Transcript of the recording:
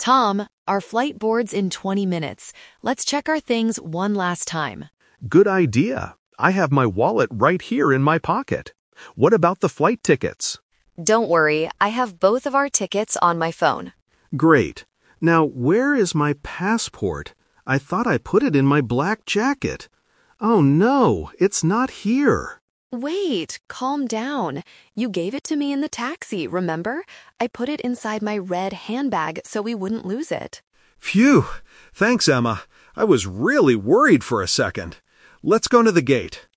Tom, our flight boards in 20 minutes. Let's check our things one last time. Good idea. I have my wallet right here in my pocket. What about the flight tickets? Don't worry, I have both of our tickets on my phone. Great. Now, where is my passport? I thought I put it in my black jacket. Oh no, it's not here. Wait, calm down. You gave it to me in the taxi, remember? I put it inside my red handbag so we wouldn't lose it. Phew. Thanks, Emma. I was really worried for a second. Let's go to the gate.